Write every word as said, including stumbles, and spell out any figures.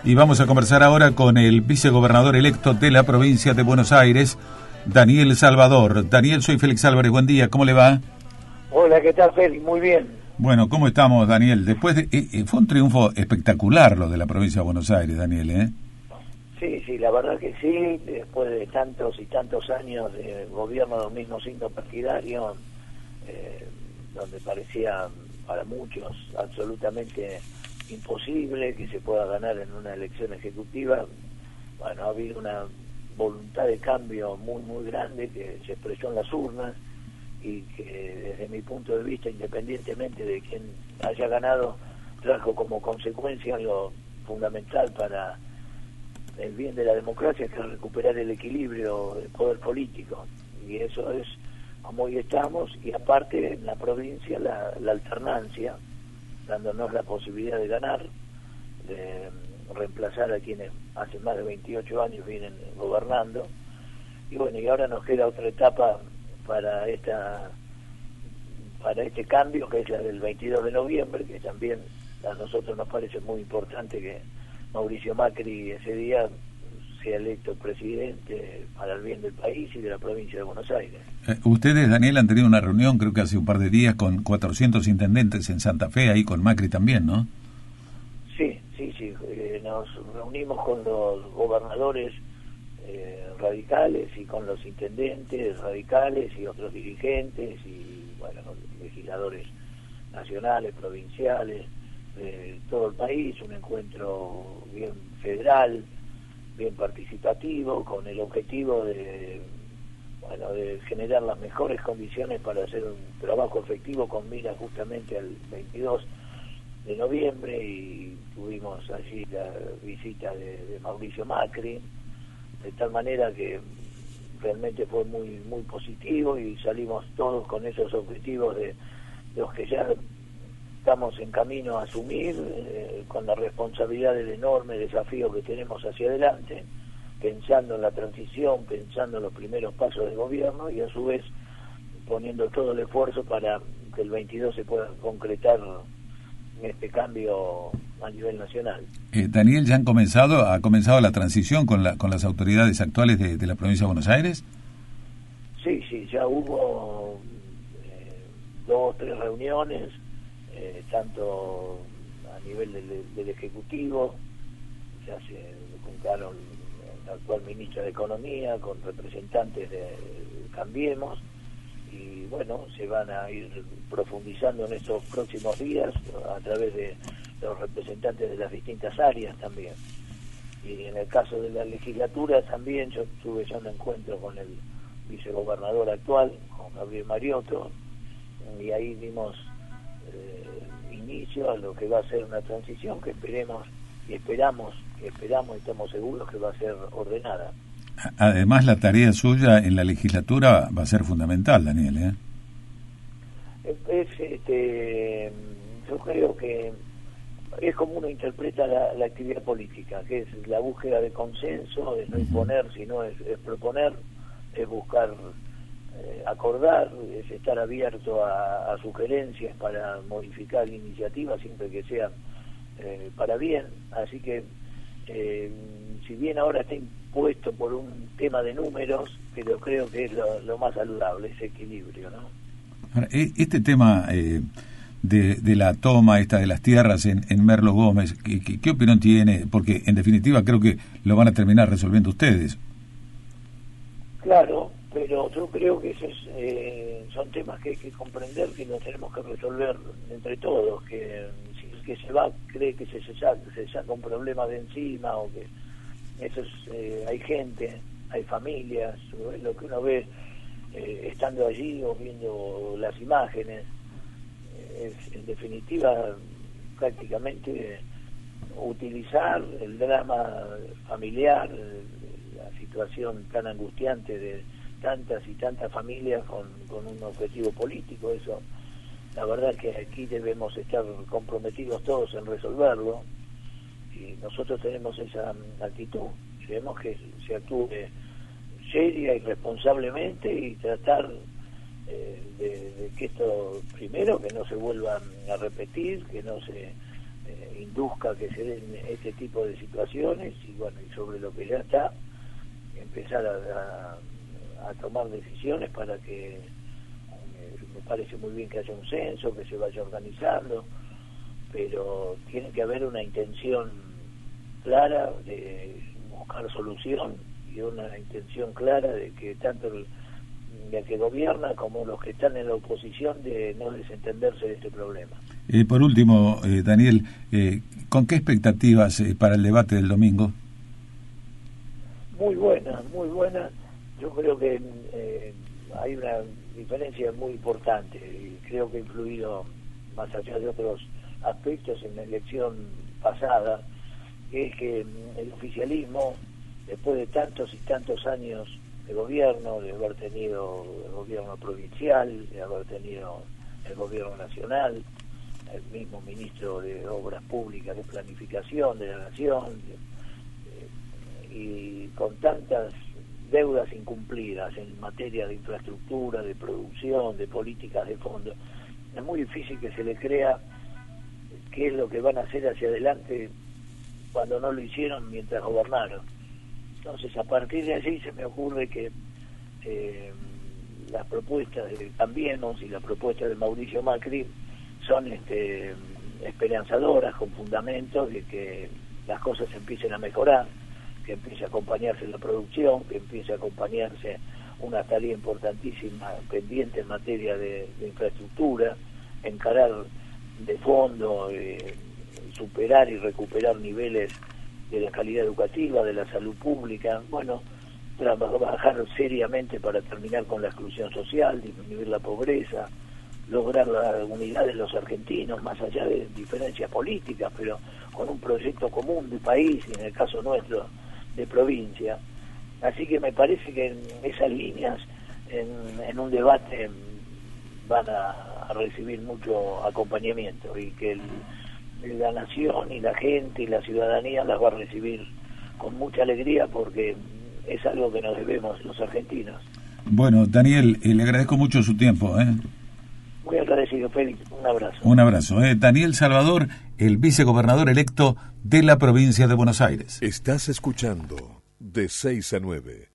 Y vamos a conversar ahora con el vicegobernador electo de la provincia de Buenos Aires, Daniel Salvador. Daniel, soy Félix Álvarez, buen día, ¿cómo le va? Hola, ¿qué tal, Félix? Muy bien. Bueno, ¿cómo estamos, Daniel? Después de, eh, fue un triunfo espectacular lo de la provincia de Buenos Aires, Daniel, ¿eh? Sí, sí, la verdad que sí, después de tantos y tantos años de gobierno de los mismos signos partidarios, eh, donde parecía para muchos absolutamente imposible que se pueda ganar en una elección ejecutiva. Bueno, ha habido una voluntad de cambio muy, muy grande que se expresó en las urnas y que desde mi punto de vista, independientemente de quién haya ganado, trajo como consecuencia lo fundamental para el bien de la democracia, que es recuperar el equilibrio del poder político, y eso es como hoy estamos, y aparte en la provincia la, la alternancia, dándonos la posibilidad de ganar, de reemplazar a quienes hace más de veintiocho años vienen gobernando, y bueno, y ahora nos queda otra etapa para esta para este cambio, que es la del veintidós de noviembre, que también a nosotros nos parece muy importante que Mauricio Macri ese día sea electo presidente para el bien del país y de la provincia de Buenos Aires. Eh, ustedes, Daniel, han tenido una reunión, creo que hace un par de días, con cuatrocientos intendentes en Santa Fe, ahí con Macri también, ¿no? Sí, sí, sí. Eh, nos reunimos con los gobernadores eh, radicales y con los intendentes radicales y otros dirigentes y, bueno, legisladores nacionales, provinciales, de todo el país, un encuentro bien federal, bien participativo, con el objetivo de, bueno, de generar las mejores condiciones para hacer un trabajo efectivo con mira justamente al veintidós de noviembre, y tuvimos allí la visita de, de Mauricio Macri, de tal manera que realmente fue muy muy positivo y salimos todos con esos objetivos de, de los que ya estamos en camino a asumir, eh, con la responsabilidad del enorme desafío que tenemos hacia adelante, pensando en la transición, pensando en los primeros pasos del gobierno y a su vez poniendo todo el esfuerzo para que el veintidós se pueda concretar este cambio a nivel nacional. Eh, Daniel, ¿ya han comenzado, ha comenzado la transición con la con las autoridades actuales de, de la provincia de Buenos Aires? Sí, sí, ya hubo eh, dos o tres reuniones, eh, tanto a nivel del, del Ejecutivo, ya se juntaron la actual ministra de Economía con representantes de Cambiemos, y bueno, se van a ir profundizando en estos próximos días a través de los representantes de las distintas áreas también. Y en el caso de la legislatura también yo tuve ya un encuentro con el vicegobernador actual, con Gabriel Mariotto, y ahí dimos eh, inicio a lo que va a ser una transición que esperemos y esperamos, que esperamos y estamos seguros que va a ser ordenada. Además, la tarea suya en la legislatura va a ser fundamental, Daniel, ¿eh? Es, es, este, yo creo que es como uno interpreta la, la actividad política, que es la búsqueda de consenso, es no imponer, sino es, es proponer, es buscar eh, acordar, es estar abierto a, a sugerencias para modificar iniciativas siempre que sea eh, para bien. Así que eh, si bien ahora está impuesto por un tema de números, pero creo que es lo, lo más saludable, ese equilibrio, ¿no? Ahora, este tema eh, de, de la toma esta de las tierras en, en Merlo Gómez, ¿qué, qué, ¿qué opinión tiene? Porque en definitiva creo que lo van a terminar resolviendo ustedes. Claro, pero yo creo que esos eh, son temas que hay que comprender, que los tenemos que resolver entre todos, que si el que se va cree que se, se, saca, se saca un problema de encima, o que eso es, eh, hay gente, hay familias, lo que uno ve eh, estando allí o viendo las imágenes, eh, es en definitiva prácticamente utilizar el drama familiar, la situación tan angustiante de tantas y tantas familias con, con un objetivo político. Eso, la verdad es que aquí debemos estar comprometidos todos en resolverlo, y nosotros tenemos esa actitud, queremos que se actúe seria y responsablemente y tratar eh, de, de que esto, primero, que no se vuelva a repetir, que no se eh, induzca que se den este tipo de situaciones y bueno, y sobre lo que ya está, empezar a, a, a tomar decisiones para que, eh, me parece muy bien que haya un censo, que se vaya organizando, pero tiene que haber una intención clara de buscar solución y una intención clara de que tanto el, el que gobierna como los que están en la oposición de no desentenderse de este problema. Eh, por último, eh, Daniel, eh, ¿con qué expectativas eh, para el debate del domingo? Muy buena, muy buena. Yo creo que eh, hay una diferencia muy importante y creo que ha influido, más allá de otros aspectos, en la elección pasada, que es que el oficialismo, después de tantos y tantos años de gobierno, de haber tenido el gobierno provincial, de haber tenido el gobierno nacional, el mismo ministro de Obras Públicas, de Planificación de la Nación, de, de, y con tantas deudas incumplidas en materia de infraestructura, de producción, de políticas de fondo, es muy difícil que se le crea qué es lo que van a hacer hacia adelante cuando no lo hicieron mientras gobernaron. Entonces, a partir de allí se me ocurre que eh, las propuestas de Cambiemos y las propuestas de Mauricio Macri son este, esperanzadoras, con fundamentos de que las cosas empiecen a mejorar, que empiece a acompañarse la producción, que empiece a acompañarse una tarea importantísima pendiente en materia de, de infraestructura, encarar de fondo, eh, superar y recuperar niveles de la calidad educativa, de la salud pública, bueno, trabajar seriamente para terminar con la exclusión social, disminuir la pobreza, lograr la unidad de los argentinos, más allá de diferencias políticas, pero con un proyecto común de país, y en el caso nuestro, de provincia. Así que me parece que en esas líneas, en, en un debate, van a, a recibir mucho acompañamiento y que el, la nación y la gente y la ciudadanía las va a recibir con mucha alegría porque es algo que nos debemos los argentinos. Bueno, Daniel, eh, le agradezco mucho su tiempo. ¿eh? Muy agradecido, Félix. Un abrazo. Un abrazo. ¿eh? Daniel Salvador, el vicegobernador electo de la provincia de Buenos Aires. Estás escuchando de seis a nueve.